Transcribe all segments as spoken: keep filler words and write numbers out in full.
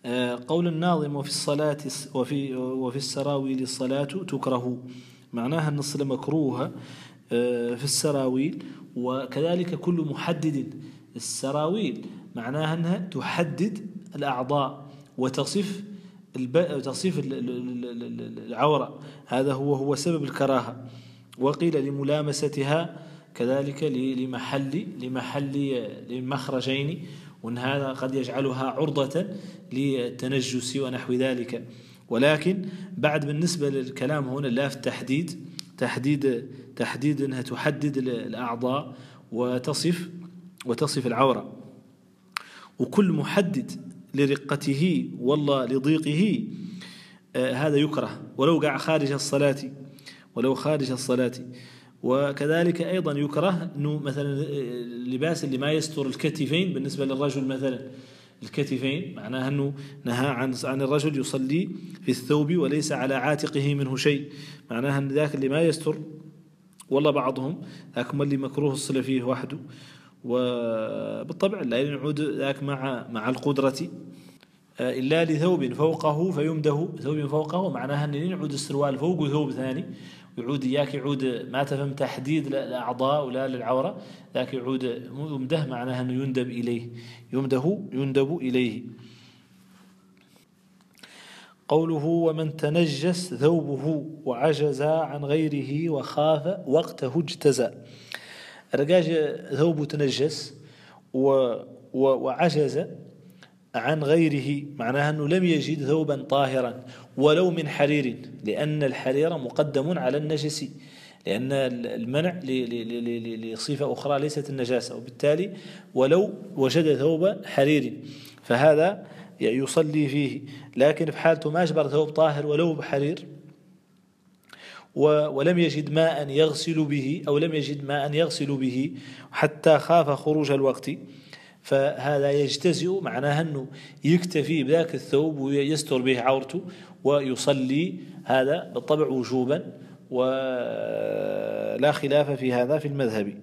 قول الناظم وفي الصلاة وفي وفي السراويل الصلاة تكره، معناها أن الصلاة مكروهة في السراويل. وكذلك كل محدد، السراويل معناها أنها تحدد الأعضاء وتصف تصف العورة، هذا هو هو سبب الكراهة. وقيل لملامستها كذلك لمحل لمحل لمخرجين، وأن هذا قد يجعلها عرضة للتنجس ونحو ذلك. ولكن بعد بالنسبة للكلام هنا لا في التحديد، تحديد تحديد أنها تحدد الأعضاء وتصف وتصف العورة. وكل محدد لرقته والله لضيقه آه هذا يكره ولو قع خارج الصلاة، ولو خارج الصلاة. وكذلك أيضا يكره أنه مثلا اللباس اللي ما يستر الكتفين بالنسبة للرجل، مثلا الكتفين معناها أنه نهى عن عن الرجل يصلي في الثوب وليس على عاتقه منه شيء، معناها أن ذاك اللي ما يستر والله بعضهم ذاك اللي مكروه الصلاة فيه وحده. وبالطبع لا ينعود ذاك مع مع القدرة إلا لثوب فوقه فيمده، ثوب فوقه معناها أن ينعود السروال فوق ثوب ثاني، ويعود إياك يعود ما تفهم تحديد الأعضاء ولا للعورة، ذاك يعود يمده معناها أنه يندب إليه، يمده يندب إليه. قوله ومن تنجس ثوبه وعجز عن غيره وخاف وقته اجتزى، رجاج ثوبه تنجس وعجز عن غيره معناها أنه لم يجد ثوبا طاهرا ولو من حرير، لأن الحرير مقدم على النجس، لأن المنع لصفة أخرى ليست النجاسة، وبالتالي ولو وجد ثوب حرير فهذا يصلي فيه. لكن في حالته ما أجبر ثوب طاهر ولو بحرير ولم يجد ماء يغسل به أو لم يجد ماء يغسل به حتى خاف خروج الوقت، فهذا يجتزئ معناها أنه يكتفي بذاك الثوب ويستر به عورته ويصلي، هذا بالطبع وجوبا ولا خلاف في هذا في المذهب.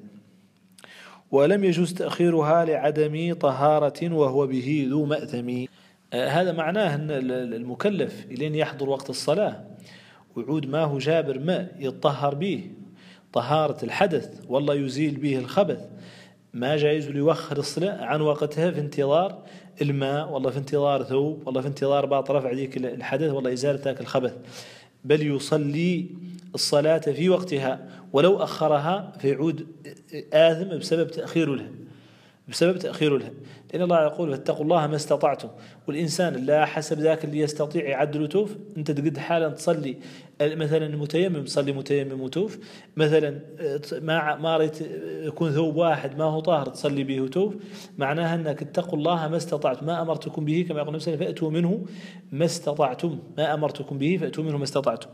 ولم يجوز تأخيرها لعدم طهارة وهو به ذو مأثم، هذا معناه أن المكلف إلين يحضر وقت الصلاة ويعود ما هو جابر ماء يطهر به طهارة الحدث والله يزيل به الخبث، ما جائز ليوخر الصلاة عن وقتها في انتظار الماء، والله في انتظار ثوب، والله في انتظار بعض رفع ذيك الحدث، والله إزالة ذاك الخبث، بل يصلي الصلاة في وقتها ولو أخرها فيعود آثم بسبب تأخير لها بسبب تأخير لها لأن الله يقول فاتقوا الله ما استطعتم، والإنسان لا حسب ذاك اللي يستطيع يعدل توف. أنت تقد حالا تصلي مثلا المتيمم تصلي متيمم وتوف، مثلا ما ما ريت يكون ثوب واحد ما هو طاهر تصلي به توف، معناها أنك اتقوا الله ما استطعتم، ما أمرتكم به كما يقول نفسه فأتوا منه ما استطعتم، ما أمرتكم به فأتوا منه ما استطعتم.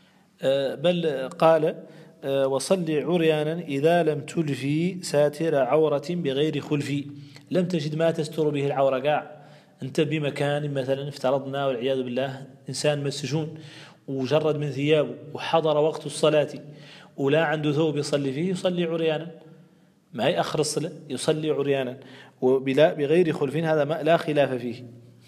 بل قال وصلي عريانا إذا لم تلفي ساتر عورة بغير خلف، لم تجد ما تستر به العورة قاع، أنت بمكان مثلا افترضنا والعياذ بالله إنسان مسجون وجرد من ثيابه وحضر وقت الصلاة ولا عنده ثوب يصلي فيه، يصلي عريانا ما يأخر الصلاة، يصلي عريانا وبلا بغير خلف، هذا ما لا خلاف فيه.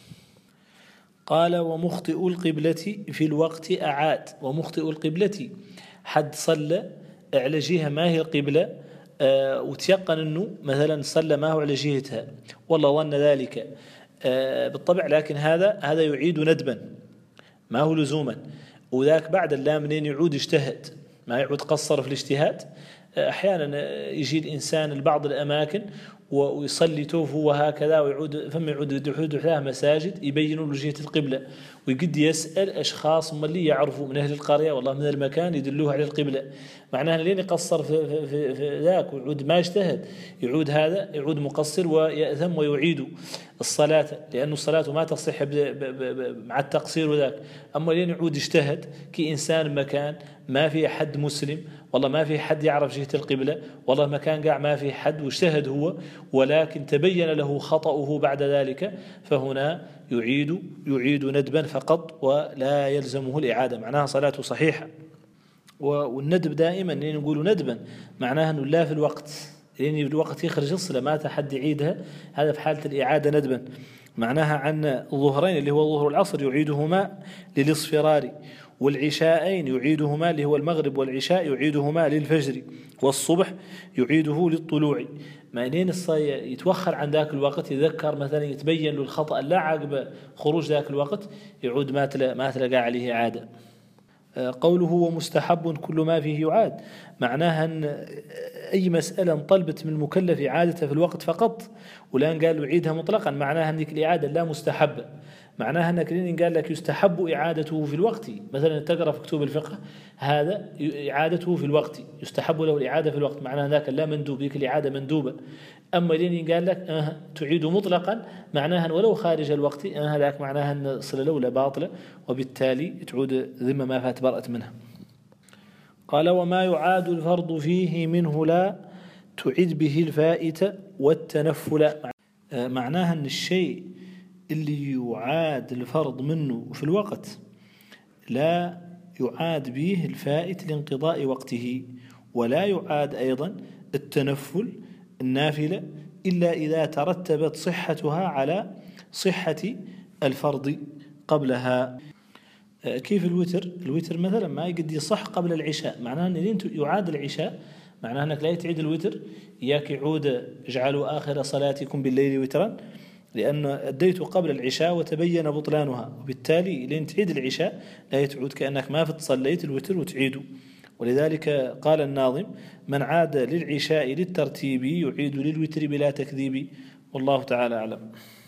قال ومخطئ القبلة في الوقت أعاد، ومخطئ القبلة حد صلى على جهة ما هي القبلة آه وتيقن أنه مثلا صلى ما هو على جهتها والله ظن ذلك آه بالطبع، لكن هذا هذا يعيد ندبا ما هو لزوما، وذاك بعد اللام منين يعود اجتهد ما يعود قصر في الاجتهاد. آه أحيانا يجي الإنسان لبعض الأماكن ويصلي توفه وهكذا ويعود ثم يعود يدحود لها مساجد يبينوا له جهة القبلة، ويقد يسأل أشخاص هم اللي يعرفوا من أهل القرية والله من المكان يدلوه على القبلة، معناها لين يقصر في, في, في, في ذاك ويعود ما اجتهد يعود هذا يعود مقصر ويأثم ويعيد الصلاة، لأن الصلاة ما تصح مع التقصير وذاك. أما لين يعود اجتهد كإنسان مكان ما في حد مسلم والله ما في حد يعرف جهة القبلة، والله مكان قاع ما في حد واجتهد هو ولكن تبين له خطأه بعد ذلك، فهنا يعيد يعيد ندبا فقط ولا يلزمه الإعادة، معناها صلاته صحيحة. والندب دائما نقول ندبا معناها أنه لا في الوقت، لأن الوقت يخرج الصلاة ما تحد يعيدها، هذا في حالة الإعادة ندبا. معناها عن الظهرين اللي هو ظهر العصر يعيدهما للاصفرار، والعشاءين يعيدهما اللي هو المغرب والعشاء يعيدهما للفجر، والصبح يعيده للطلوع. معنين الصاي يتوخر عن ذاك الوقت، يذكر مثلا يتبين له الخطأ لا عقب خروج ذاك الوقت، يعود ما تلا ما تلقى عليه عادة. قوله ومستحب كل ما فيه يعاد، معناها أن أي مسألة طلبت من المكلف إعادتها في الوقت فقط ولان قال يعيدها مطلقا، معناها أنك الإعادة لا مستحبة. معناها أنك لين قال لك يستحب إعادته في الوقت، مثلا تقرأ في كتب الفقه هذا إعادته في الوقت، يستحب له الإعادة في الوقت، معناها ذاك لا مندوب، ذيك الإعادة مندوبة. أما لين قال لك أه تعيد مطلقا، معناها ولو خارج الوقت، أه ذاك معناها أن الصلة الأولى باطلة، وبالتالي تعود ذمة ما فات برأت منها. قال وما يعاد الفرض فيه منه لا تعد به الفائت والتنفل، معناها أن الشيء اللي يعاد الفرض منه في الوقت لا يعاد به الفائت لانقضاء وقته، ولا يعاد أيضا التنفل النافلة إلا إذا ترتبت صحتها على صحة الفرض قبلها. كيف الوتر؟ الوتر مثلا ما يقد يصح قبل العشاء، معناه أن يعاد العشاء، معناه أنك لا تعيد الوتر، إياك يعود اجعلوا آخر صلاتكم بالليل وترا، لأن أديت قبل العشاء وتبين بطلانها، وبالتالي لين تعيد العشاء لا تعود كأنك ما صليت الوتر وتعيده. ولذلك قال الناظم من عاد للعشاء للترتيب يعيد للوتر بلا تكذيب، والله تعالى أعلم.